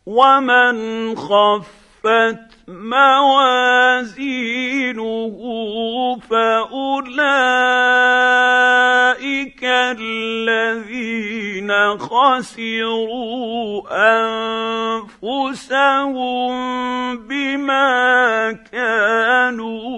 ومن خفت موازينه فأولئك الذين خسروا أنفسهم بما كانوا